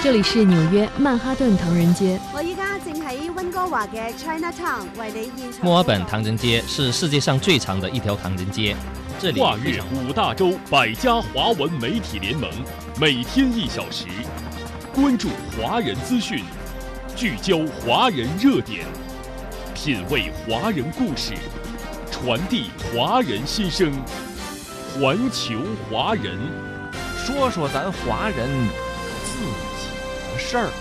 这里是纽约曼哈顿唐人街。 我依家正喺温哥華嘅 Chinatown 為你現場。 墨爾本唐人街是世界上最長的一條唐人街，這裡跨越5大洲100家華文媒體聯盟，每天1小時，關注華人資訊，聚焦華人熱點，品味華人故事，傳遞華人心聲，環球華人， 說說咱華人自己的事兒。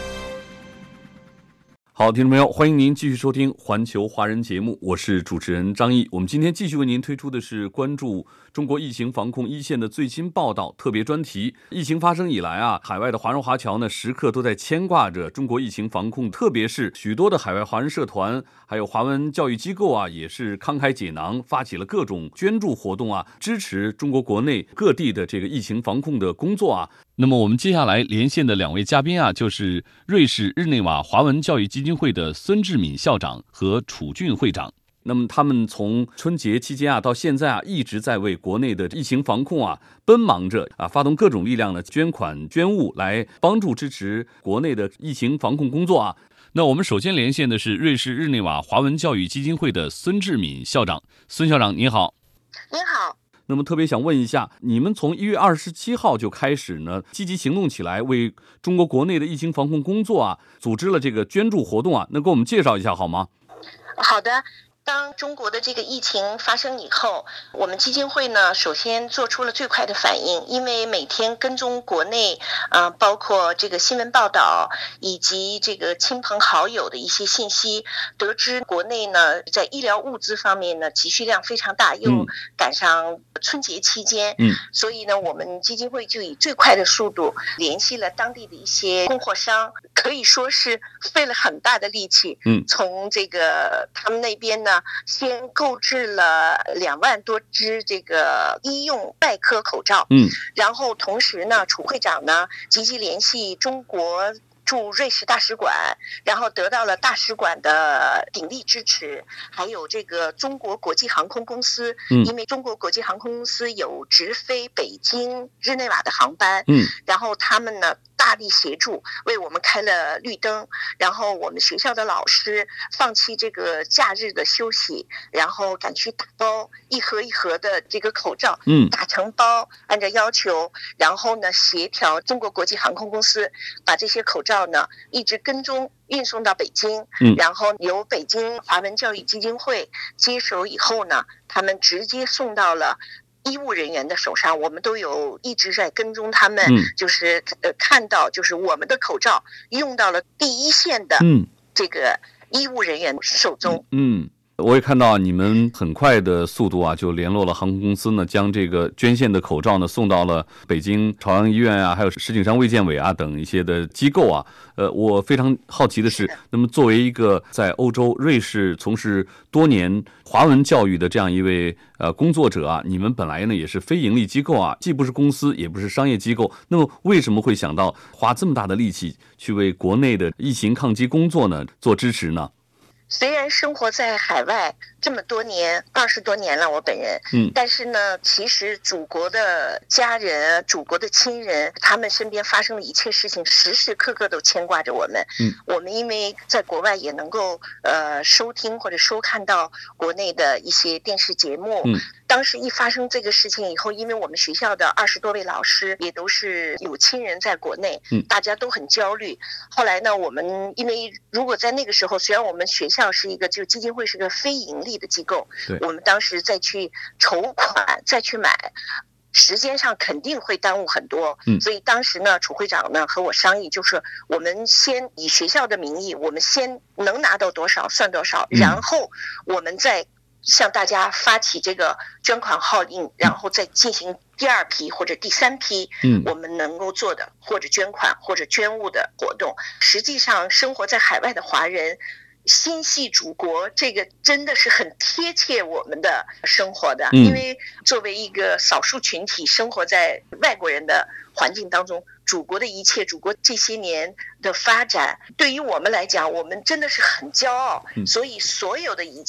好，听众朋友，欢迎您继续收听环球华人节目，我是主持人张毅。我们今天继续为您推出的是关注中国疫情防控一线的最新报道特别专题。疫情发生以来啊，海外的华人华侨呢，时刻都在牵挂着中国疫情防控，特别是许多的海外华人社团，还有华文教育机构啊，也是慷慨解囊，发起了各种捐助活动啊，支持中国国内各地的这个疫情防控的工作啊。那么我们接下来连线的两位嘉宾啊，就是瑞士日内瓦华文教育基金会的孙志敏校长和楚俊会长。那么他们从春节期间啊到现在啊，一直在为国内的疫情防控啊奔忙着啊，发动各种力量的捐款捐物来帮助支持国内的疫情防控工作啊。那我们首先连线的是瑞士日内瓦华文教育基金会的孙志敏校长。孙校长你好。 您好。 那么特别想问一下，你们从1月27号就开始呢，积极行动起来，为中国国内的疫情防控工作啊，组织了这个捐助活动啊，能给我们介绍一下好吗？ 好的。当中国的这个疫情发生以后，我们基金会呢，首先做出了最快的反应，因为每天跟踪国内包括这个新闻报道以及这个亲朋好友的一些信息，得知国内呢在医疗物资方面呢急需量非常大，又赶上春节期间，所以呢我们基金会就以最快的速度联系了当地的一些供货商，可以说是费了很大的力气，从这个他们那边呢先购置了2万多只这个医用外科口罩，然后同时呢，楚会长呢积极联系中国驻瑞士大使馆，然后得到了大使馆的鼎力支持，还有这个中国国际航空公司，因为中国国际航空公司有直飞北京、日内瓦的航班，然后他们呢大力协助，为我们开了绿灯，然后我们学校的老师放弃这个假日的休息，然后赶去打包一盒一盒的这个口罩，打成包，按照要求，然后呢协调中国国际航空公司把这些口罩呢一直跟踪运送到北京，然后由北京华文教育基金会接手以后呢，他们直接送到了医务人员的手上，我们都有一直在跟踪他们，就是看到就是我们的口罩用到了第一线的这个医务人员手中。 我也看到你们很快的速度啊，就联络了航空公司呢，将这个捐献的口罩呢送到了北京朝阳医院啊，还有石景山卫健委啊等一些的机构啊。我非常好奇的是，那么作为一个在欧洲瑞士从事多年华文教育的这样一位工作者啊，你们本来呢也是非盈利机构啊，既不是公司也不是商业机构，那么为什么会想到花这么大的力气去为国内的疫情抗击工作呢做支持呢？ 虽然生活在海外这么多年，20多年了，我本人，但是呢，其实祖国的家人、祖国的亲人，他们身边发生的一切事情，时时刻刻都牵挂着我们。我们因为在国外也能够收听或者收看到国内的一些电视节目。当时一发生这个事情以后，因为我们学校的20多位老师也都是有亲人在国内，大家都很焦虑。后来呢，我们因为如果在那个时候，虽然我们学校是一个就基金会是个非盈利的机构，我们当时再去筹款再去买，时间上肯定会耽误很多。所以当时呢，楚会长呢和我商议，就是我们先以学校的名义，我们先能拿到多少算多少，然后我们再向大家发起这个捐款号令，然后再进行第2批或者第3批我们能够做的或者捐款或者捐物的活动。实际上生活在海外的华人心系祖国，这个真的是很贴切我们的生活的，因为作为一个少数群体生活在外国人的环境当中，祖国的一切，祖国这些年的发展对于我们来讲，我们真的是很骄傲，所以所有的一切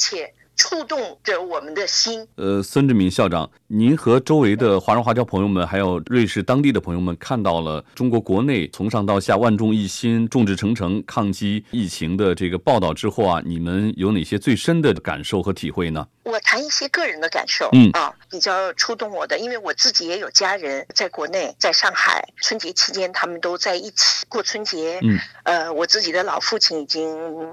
触动着我们的心。 孙志敏校长，您和周围的华人华侨朋友们，还有瑞士当地的朋友们，看到了中国国内从上到下万众一心、众志成城抗击疫情的这个报道之后啊，你们有哪些最深的感受和体会呢？ 我谈一些个人的感受，比较触动我的，因为我自己也有家人在国内，在上海，春节期间他们都在一起过春节。我自己的老父亲已经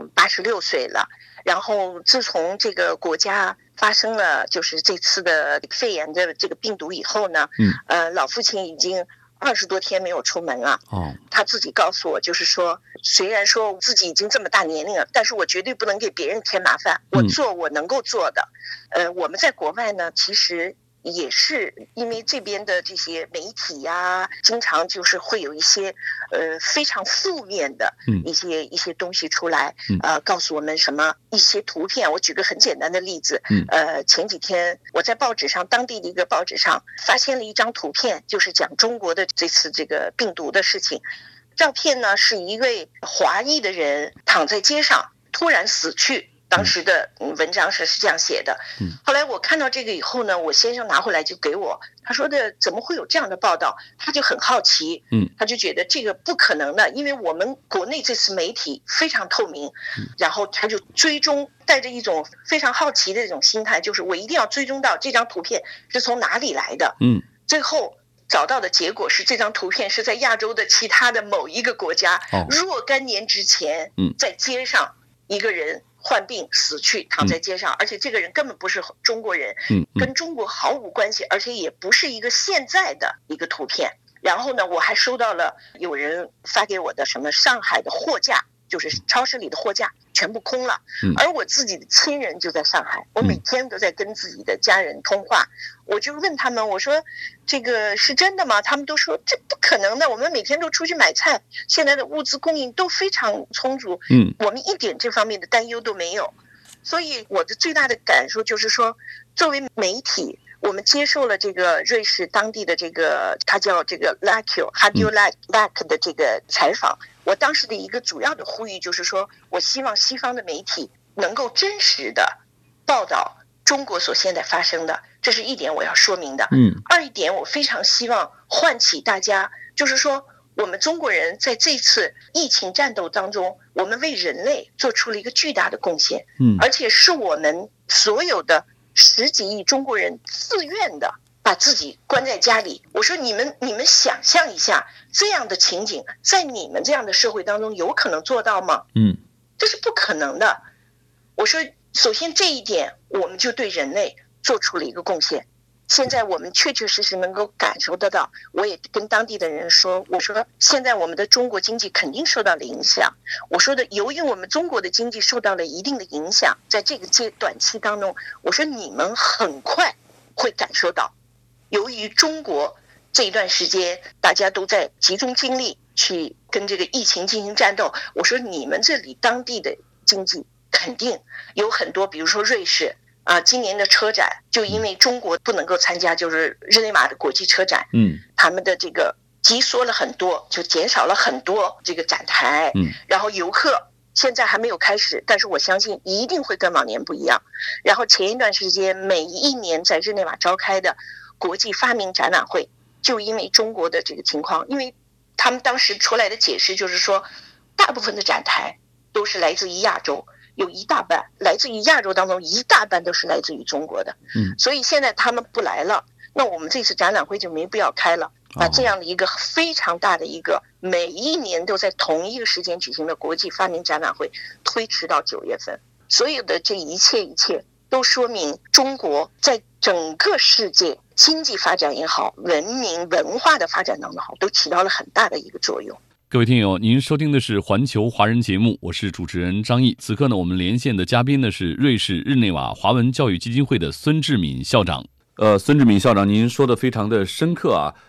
86岁了，然后自从这个国家发生了就是这次的肺炎的这个病毒以后呢，老父亲已经20多天没有出门了。他自己告诉我，就是说，虽然说自己已经这么大年龄了，但是我绝对不能给别人添麻烦，我做我能够做的。我们在国外呢，其实也是因为这边的这些媒体呀，经常就是会有一些非常负面的一些东西出来，告诉我们什么一些图片。我举个很简单的例子，前几天我在报纸上，当地的一个报纸上发现了一张图片，就是讲中国的这次这个病毒的事情。照片呢是一位华裔的人躺在街上突然死去，当时的文章是这样写的。后来我看到这个以后呢，我先生拿回来就给我，他说的怎么会有这样的报道，他就很好奇，他就觉得这个不可能的，因为我们国内这次媒体非常透明，然后他就追踪，带着一种非常好奇的这种心态，就是我一定要追踪到这张图片是从哪里来的。最后找到的结果是，这张图片是在亚洲的其他的某一个国家，若干年之前，在街上一个人患病死去，躺在街上，而且这个人根本不是中国人，跟中国毫无关系，而且也不是一个现在的一个图片。然后呢，我还收到了有人发给我的什么上海的货架，就是超市里的货架全部空了，而我自己的亲人就在上海，我每天都在跟自己的家人通话，我就问他们，我说这个是真的吗？他们都说这不可能的，我们每天都出去买菜，现在的物资供应都非常充足，我们一点这方面的担忧都没有。所以我的最大的感受就是说，作为媒体，我们接受了这个瑞士当地的这个他叫这个 Radio Lac 的这个采访，我当时的一个主要的呼吁就是说，我希望西方的媒体能够真实的报道中国所现在发生的，这是一点我要说明的。二一点，我非常希望唤起大家，就是说我们中国人在这次疫情战斗当中，我们为人类做出了一个巨大的贡献，而且是我们所有的10几亿中国人自愿的把自己关在家里。我说你们想象一下，这样的情景在你们这样的社会当中有可能做到吗？这是不可能的。我说首先这一点我们就对人类做出了一个贡献，现在我们确确实实能够感受得到。我也跟当地的人说，我说现在我们的中国经济肯定受到了影响，我说的由于我们中国的经济受到了一定的影响，在这个短期当中，我说你们很快会感受到，由于中国这一段时间大家都在集中精力去跟这个疫情进行战斗，我说你们这里当地的经济肯定有很多，比如说瑞士今年的车展就因为中国不能够参加，就是日内瓦的国际车展，他们的这个急缩了很多，就减少了很多这个展台，然后游客现在还没有开始，但是我相信一定会跟往年不一样。然后前一段时间每一年在日内瓦召开的国际发明展览会，就因为中国的这个情况，因为他们当时出来的解释就是说，大部分的展台都是来自于亚洲，有一大半来自于亚洲当中，一大半都是来自于中国的，所以现在他们不来了，那我们这次展览会就没必要开了，把这样的一个非常大的一个每一年都在同一个时间举行的国际发明展览会推迟到9月份。所有的这一切都说明中国在整个世界经济发展也好，文明文化的发展当中好，都起到了很大的一个作用。 各位听友，您收听的是环球华人节目，我是主持人张毅。此刻呢，我们连线的嘉宾呢是瑞士日内瓦华文教育基金会的孙志敏校长。孙志敏校长，您说的非常的深刻啊。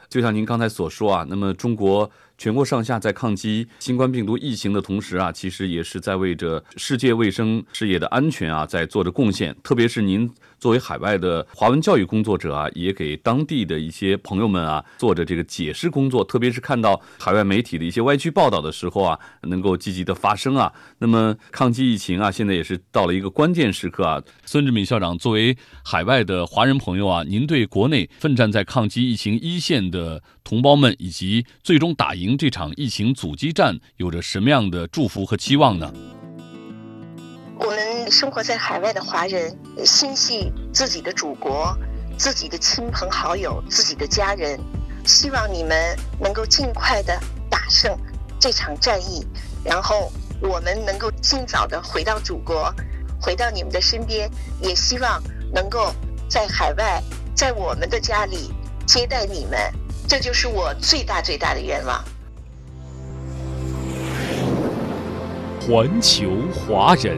就像您刚才所说啊，那么中国全国上下在抗击新冠病毒疫情的同时啊，其实也是在为着世界卫生事业的安全啊，在做着贡献。特别是您作为海外的华文教育工作者啊，也给当地的一些朋友们啊做着这个解释工作。特别是看到海外媒体的一些歪曲报道的时候啊，能够积极的发声啊。那么抗击疫情啊，现在也是到了一个关键时刻啊。孙志敏校长，作为海外的华人朋友啊，您对国内奋战在抗击疫情一线的同胞们，以及最终打赢这场疫情阻击战，有着什么样的祝福和期望呢？ 我们生活在海外的华人，心系自己的祖国、自己的亲朋好友、自己的家人，希望你们能够尽快的打胜这场战役，然后我们能够尽早的回到祖国，回到你们的身边，也希望能够在海外，在我们的家里接待你们，这就是我最大的愿望。 环球华人。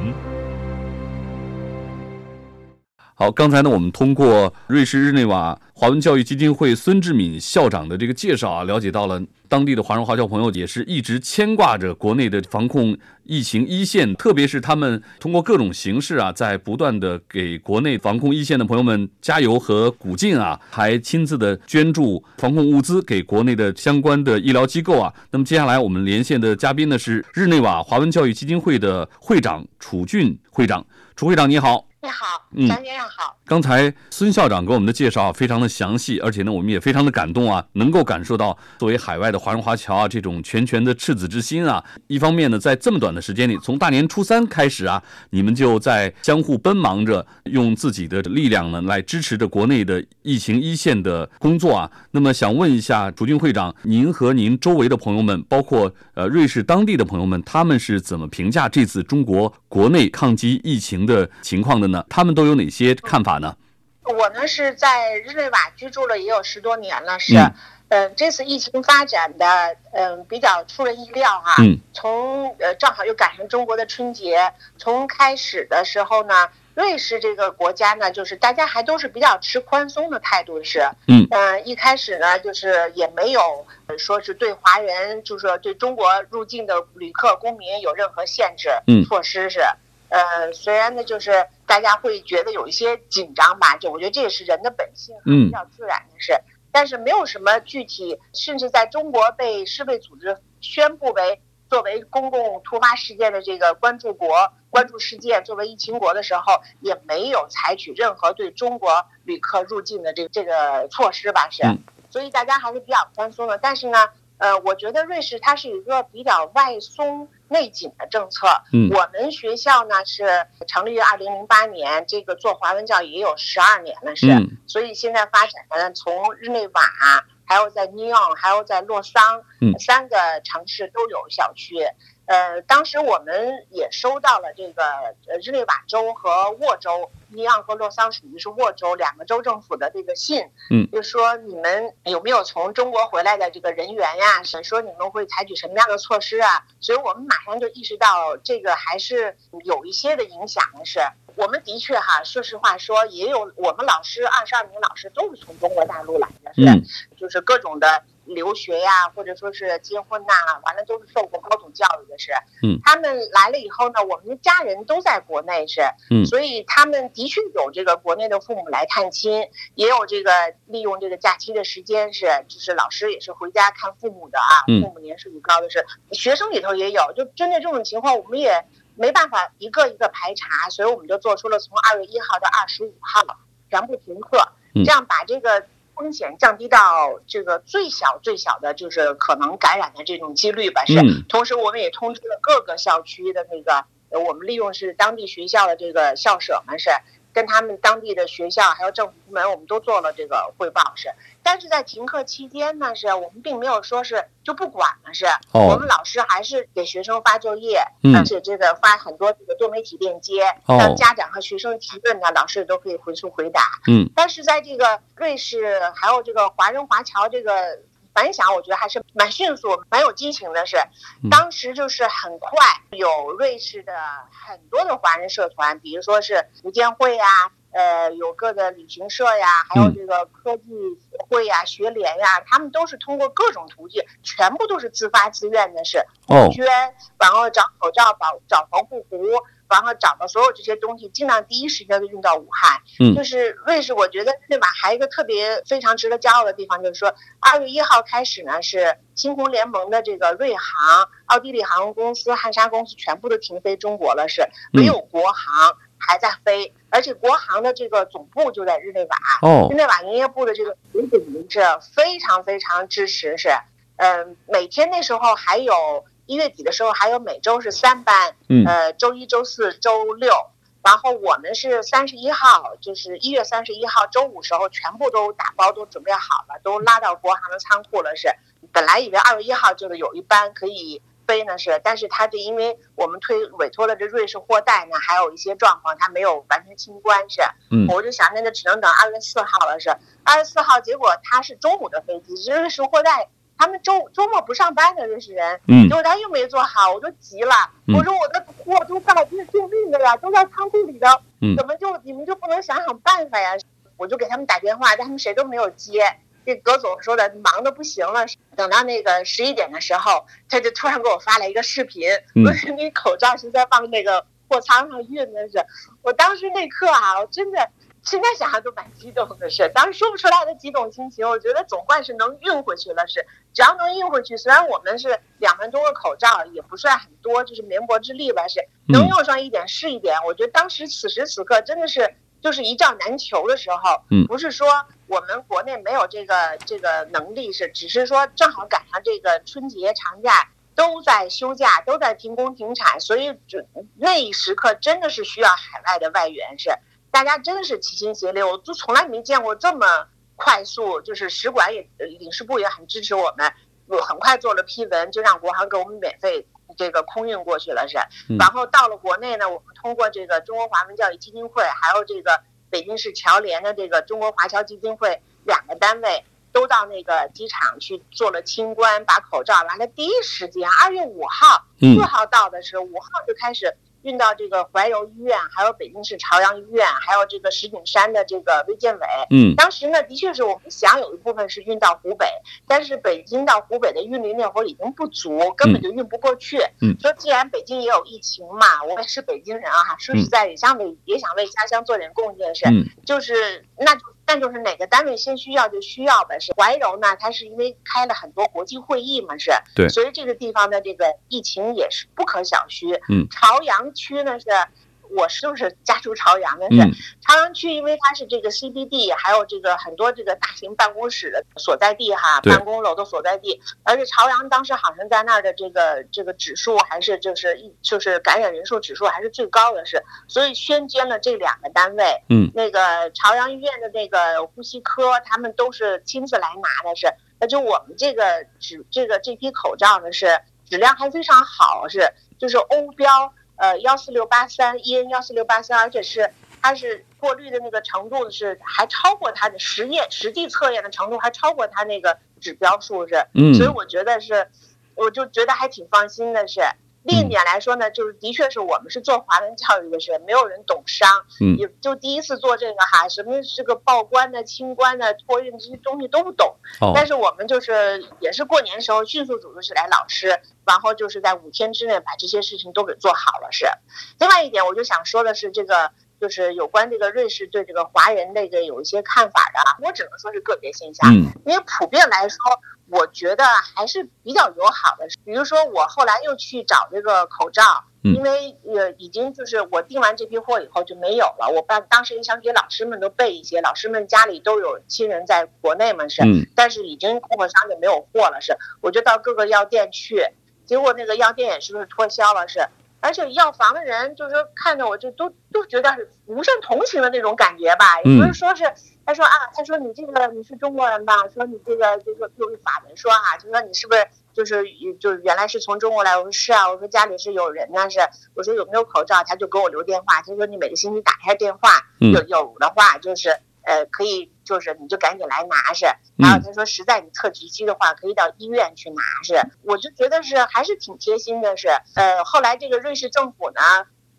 好，刚才呢，我们通过瑞士日内瓦华文教育基金会孙志敏校长的这个介绍啊，了解到了当地的华人华侨朋友也是一直牵挂着国内的防控疫情一线，特别是他们通过各种形式啊，在不断的给国内防控一线的朋友们加油和鼓劲啊，还亲自的捐助防控物资给国内的相关的医疗机构啊。那么接下来我们连线的嘉宾呢是日内瓦华文教育基金会的会长楚俊会长。楚会长你好。 你好，张先生好。 刚才孙校长给我们的介绍非常的详细，而且呢，我们也非常的感动啊，能够感受到作为海外的华人华侨啊，这种拳的赤子之心啊。一方面呢，在这么短的时间里，从大年初3开始啊，你们就在相互奔忙着，用自己的力量呢，来支持着国内的疫情一线的工作啊。那么想问一下楚俊会长，您和您周围的朋友们，包括瑞士当地的朋友们，他们是怎么评价这次中国国内抗击疫情的情况的呢？他们都有哪些看法呢？ 我呢是在日内瓦居住了也有10多年了，这次疫情发展的比较出人意料哈。从正好又赶上中国的春节，从开始的时候呢，瑞士这个国家呢，就是大家还都是比较持宽松的态度一开始呢就是也没有说是对华人，就是说对中国入境的旅客公民有任何限制措施虽然呢就是大家会觉得有一些紧张吧，我觉得这也是人的本性，比较自然的事，但是没有什么具体，甚至在中国被世卫组织宣布作为公共突发事件的这个关注事件，作为疫情国的时候，也没有采取任何对中国旅客入境的这个措施吧，所以大家还是比较宽松的。但是呢我觉得瑞士它是一个比较外松内紧的政策。我们学校呢是成立于2008年，这个做华文教育也有12年了所以现在发展呢，从日内瓦，还有在尼昂，还有在洛桑3个城市都有校区。当时我们也收到了这个日内瓦州和沃州，尼昂和洛桑属于是沃州2个州政府的这个信，就说你们有没有从中国回来的这个人员呀？说你们会采取什么样的措施啊？所以我们马上就意识到这个还是有一些的影响的我们的确说实话说，也有我们老师22名老师都是从中国大陆来的就是各种的留学呀，或者说是结婚完了都是受过高等教育的他们来了以后呢，我们的家人都在国内所以他们的确有这个国内的父母来探亲，也有这个利用这个假期的时间就是老师也是回家看父母的父母年事已高的学生里头也有，就针对这种情况，我们也没办法一个一个排查，所以我们就做出了从2月1号到25号全部停课，这样把这个风险降低到这个最小的就是可能感染的这种几率吧同时我们也通知了各个校区的那个我们利用是当地学校的这个校舍们跟他们当地的学校还有政府部门，我们都做了这个汇报但是在停课期间呢我们并没有说就不管了我们老师还是给学生发作业，而且这个发很多这个多媒体链接，让家长和学生提问呢，老师都可以回复回答但是在这个瑞士还有这个华人华侨这个反响，我觉得还是蛮迅速蛮有激情的当时就是很快有瑞士的很多的华人社团，比如说是福建会有各的旅行社呀，还有这个科技协会呀、学联呀，他们都是通过各种途径，全部都是自发自愿的，是捐，然后找口罩、找防护服，然后找到所有这些东西，尽量第一时间就运到武汉。就是瑞士，我觉得对吧？还有一个特别非常值得骄傲的地方，就是说2月1号开始呢，是星空联盟的这个瑞航、奥地利航空公司、汉莎公司全部都停飞中国了，是唯有国航还在飞，而且国航的这个总部就在日内瓦。日内瓦营业部的这个总经理是非常非常支持，是每天那时候还有1月底的时候还有每周是3班，周一、周四、周六。然后我们是31号，就是1月31号周五时候全部都打包都准备好了，都拉到国航的仓库了。是本来以为2月1号就是有一班可以飞呢，是，但是它这因为我们委托了这瑞士货代呢，还有一些状况它没有完全清关，是，我就想那就只能等2月4号了，是2月4号，结果它是中午的飞机，瑞士货代他们周末不上班的瑞士人，结果他又没做好，我就急了，我说我的货都到这救命的呀，都在仓库里头，怎么你们就不能想想办法呀？我就给他们打电话，但他们谁都没有接。这葛总说的忙的不行了，等到那个11点的时候，他就突然给我发了一个视频，说你口罩是在往那个货仓上运的，是，我当时那刻啊，我真的。现在想想都蛮激动的，是当时说不出来的激动心情。我觉得总算是能运回去了，是只要能运回去，虽然我们是2万多个口罩，也不算很多，就是绵薄之力吧，是能用上一点是一点。我觉得当时此时此刻真的是就是一兆难求的时候，不是说我们国内没有这个能力，是只是说正好赶上这个春节长假都在休假，都在停工停产，所以那一时刻真的是需要海外的外援，是。大家真的是齐心协力，我就从来没见过这么快速，就是使馆也领事部也很支持我们，我很快做了批文，就让国航给我们免费这个空运过去了，是。然后到了国内呢，我们通过这个中国华文教育基金会，还有这个北京市侨联的这个中国华侨基金会2个单位，都到那个机场去做了清关，把口罩完了第一时间2月5号、4号到的是5号就开始。运到这个怀柔医院，还有北京市朝阳医院，还有这个石景山的这个卫健委。当时呢，的确是我们想有一部分是运到湖北，但是北京到湖北的运力那会儿已经不足，根本就运不过去。说既然北京也有疫情嘛，我也是北京人啊，说实在也想为家乡做点贡献，是，就是那就是哪个单位先需要就需要呗。是怀柔呢，它是因为开了很多国际会议嘛，是，对，所以这个地方的这个疫情也是不可小觑。朝阳区呢是。我就是家住朝阳的，是朝阳区，因为它是这个 CBD， 还有这个很多这个大型办公室的所在地哈，办公楼的所在地，而且朝阳当时好像在那儿的这个指数还是就是感染人数指数还是最高的，是，所以宣捐了这2个单位，那个朝阳医院的那个呼吸科，他们都是亲自来拿的，是，那就我们这批口罩呢是质量还非常好，是就是欧标。14683 EN14683，而且它是过滤的那个程度是还超过它的实际测验的程度，还超过它那个指标数，是，所以我就觉得还挺放心的，是。另一点来说呢，就是的确是我们是做华文教育的，是没有人懂商，也就第一次做这个哈，什么这个报关的、清关的、托运这些东西都不懂，但是我们就是也是过年的时候迅速组织起来老师，然后就是在5天之内把这些事情都给做好了，是。另外一点，我就想说的是这个。就是有关这个瑞士对这个华人这个有一些看法的，我只能说是个别现象，因为普遍来说，我觉得还是比较友好的。比如说，我后来又去找这个口罩，因为已经就是我订完这批货以后就没有了。我当时也想给老师们都备一些，老师们家里都有亲人在国内嘛，是，但是已经供货商就没有货了，是，我就到各个药店去，结果那个药店也是脱销了，是。而且药房的人就是说看着我就都觉得是无甚同情的那种感觉吧，也不是说是他说你这个你是中国人吧，说你这个就是法文说啊，就说你是不是就是原来是从中国来，我说是啊，我说家里是有人呢，是，我说有没有口罩，他就给我留电话，他说你每个星期打开电话，有的话就是可以就是你就赶紧来拿，是，然后他说实在你特急需的话可以到医院去拿，是，我就觉得是还是挺贴心的，是，后来这个瑞士政府呢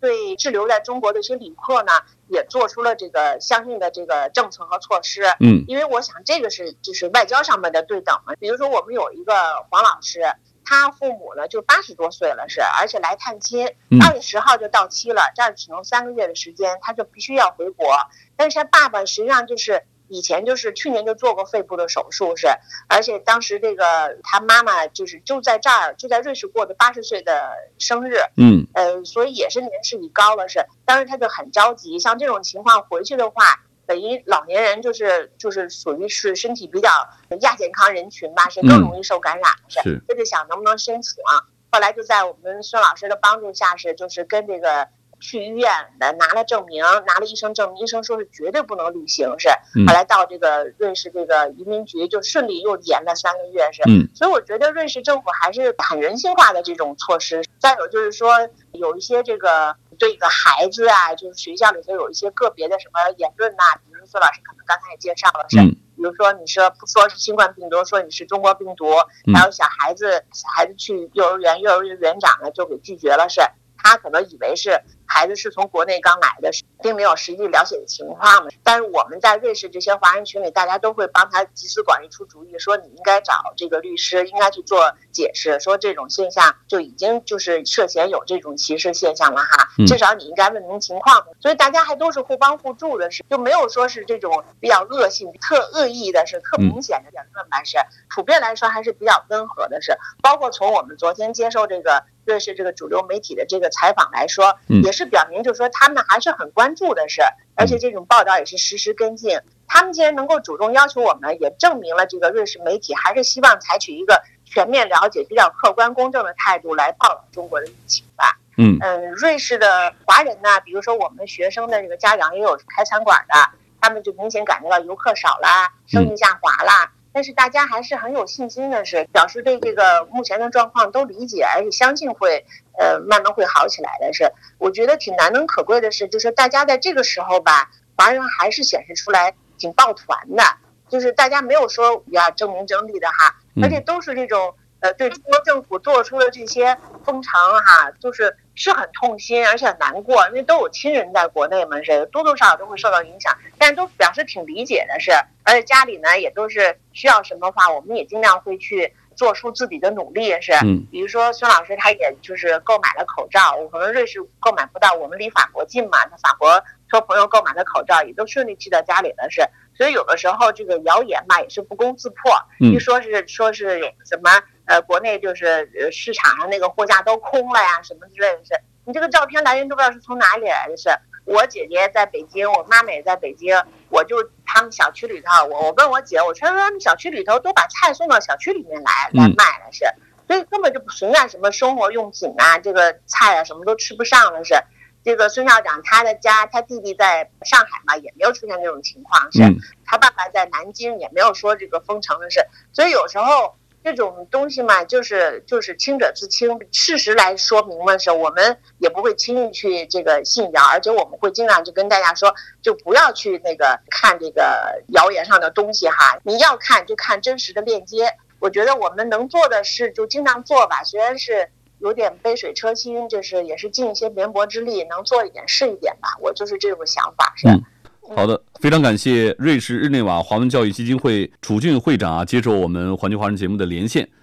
对滞留在中国的一些旅客呢，也做出了这个相应的这个政策和措施。因为我想这个是就是外交上面的对等嘛。比如说我们有一个黄老师，他父母呢就80多岁了而且来探亲，2月10号就到期了，这儿只能3个月的时间，他就必须要回国。但是他爸爸实际上就是以前就是去年就做过肺部的手术而且当时这个他妈妈就在这儿就在瑞士过的80岁的生日，所以也是年事已高了当时他就很着急，像这种情况回去的话，等于老年人就是属于是身体比较亚健康人群吧，是更容易受感染他就想能不能申请后来就在我们孙老师的帮助下就是跟这个去医院拿了证明，拿了医生证明，医生说是绝对不能旅行后来到这个瑞士这个移民局就顺利又延了3个月所以我觉得瑞士政府还是很人性化的这种措施。再有就是说有一些这个对一个孩子就是学校里头有一些个别的什么言论比如孙老师可能刚才也介绍了比如说你说不说是新冠病毒，说你是中国病毒，还有小孩子去幼儿园园长呢就给拒绝了他可能以为是孩子是从国内刚来的，并没有实际了解的情况。但是我们在瑞士这些华人群里，大家都会帮他集思广益出主意，说你应该找这个律师，应该去做解释，说这种现象就已经就是涉嫌有这种歧视现象了至少你应该问明情况。所以大家还都是互帮互助的就没有说是这种比较恶性特恶意的特明显的言论吧普遍来说还是比较温和的包括从我们昨天接受这个瑞士这个主流媒体的这个采访来说，也是表明就是说他们还是很关注的而且这种报道也是实时跟进。他们既然能够主动要求我们，也证明了这个瑞士媒体还是希望采取一个全面了解、比较客观公正的态度来报道中国的疫情吧。瑞士的华人呢，比如说我们学生的这个家长也有开餐馆的，他们就明显感觉到游客少啦，生意下滑啦。但是大家还是很有信心的表示对这个目前的状况都理解，而且相信会慢慢会好起来的我觉得挺难能可贵的就是大家在这个时候吧，华人还是显示出来挺抱团的，就是大家没有说要争名争利的而且都是这种对中国政府做出的这些封城是很痛心，而且很难过，因为都有亲人在国内嘛多多少少都会受到影响，但是都表示挺理解的而且家里呢也都是需要什么话，我们也尽量会去做出自己的努力比如说孙老师他也就是购买了口罩，我可能瑞士购买不到，我们离法国近嘛，他法国托朋友购买的口罩也都顺利寄到家里了所以有的时候这个谣言吧也是不攻自破，一说是有什么国内就是市场上那个货架都空了呀什么之类的你这个照片来源都不知道是从哪里来的我姐姐在北京，我妈妈也在北京，我就他们小区里头，我问我姐，我说他们小区里头都把菜送到小区里面来卖了所以根本就不存在什么生活用品这个菜什么都吃不上了这个孙校长他的家，他弟弟在上海嘛，也没有出现这种情况他爸爸在南京也没有说这个封城的所以有时候这种东西嘛，就是清者自清，事实来说明的时候，我们也不会轻易去这个信谣，而且我们会尽量就跟大家说，就不要去那个看这个谣言上的东西你要看就看真实的链接。我觉得我们能做的事就尽量做吧，虽然是有点杯水车薪，就是也是尽一些绵薄之力，能做一点是一点吧，我就是这种想法好的，非常感谢瑞士日内瓦华文教育基金会楚俊会长接受我们环球华人节目的连线。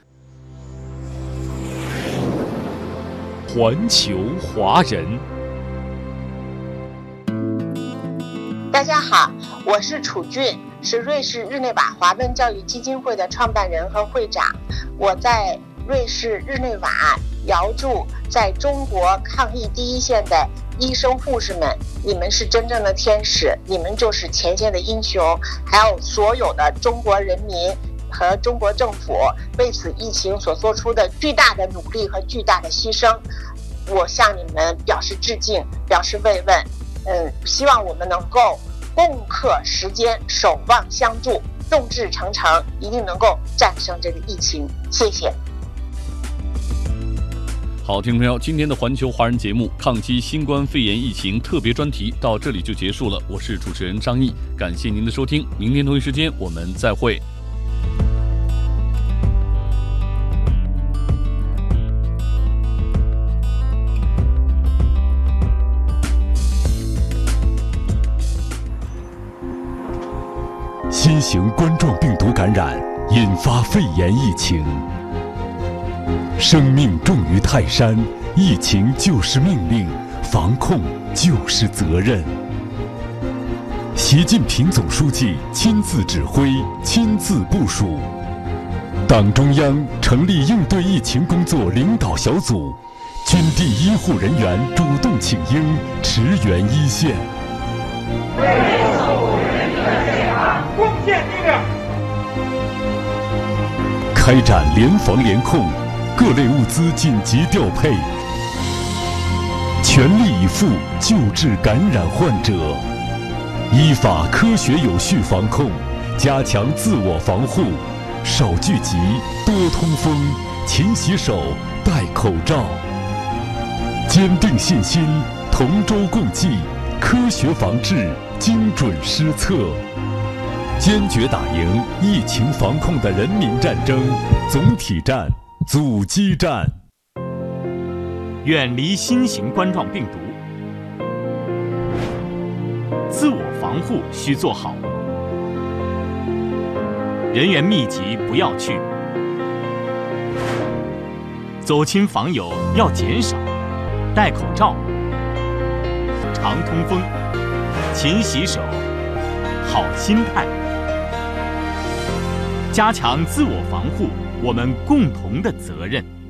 环球华人， 大家好，我是楚俊，是瑞士日内瓦华文教育基金会的创办人和会长。我在瑞士日内瓦遥祝在中国抗疫第一线的医生护士们，你们是真正的天使，你们就是前线的英雄，还有所有的中国人民和中国政府为此疫情所做出的巨大的努力和巨大的牺牲，我向你们表示致敬，表示慰问。希望我们能够共克时艰，守望相助，众志成城，一定能够战胜这个疫情。谢谢。 好，听众朋友，今天的环球华人节目抗击新冠肺炎疫情特别专题到这里就结束了，我是主持人张毅，感谢您的收听，明天同一时间我们再会。 型冠状病毒感染，引发肺炎疫情。生命重于泰山，疫情就是命令，防控就是责任。习近平总书记亲自指挥，亲自部署。党中央成立应对疫情工作领导小组，军地医护人员主动请缨，驰援一线， 为守护人民的健康贡献力量。 开展联防联控，各类物资紧急调配，全力以赴救治感染患者，依法科学有序防控，加强自我防护，少聚集，多通风，勤洗手，戴口罩。坚定信心，同舟共济，科学防治，精准施策，坚决打赢疫情防控的人民战争，总体战、阻击战。 远离新型冠状病毒，自我防护需做好，人员密集不要去，走亲访友要减少，戴口罩，常通风，勤洗手，好心态，加强自我防护，我们共同的责任。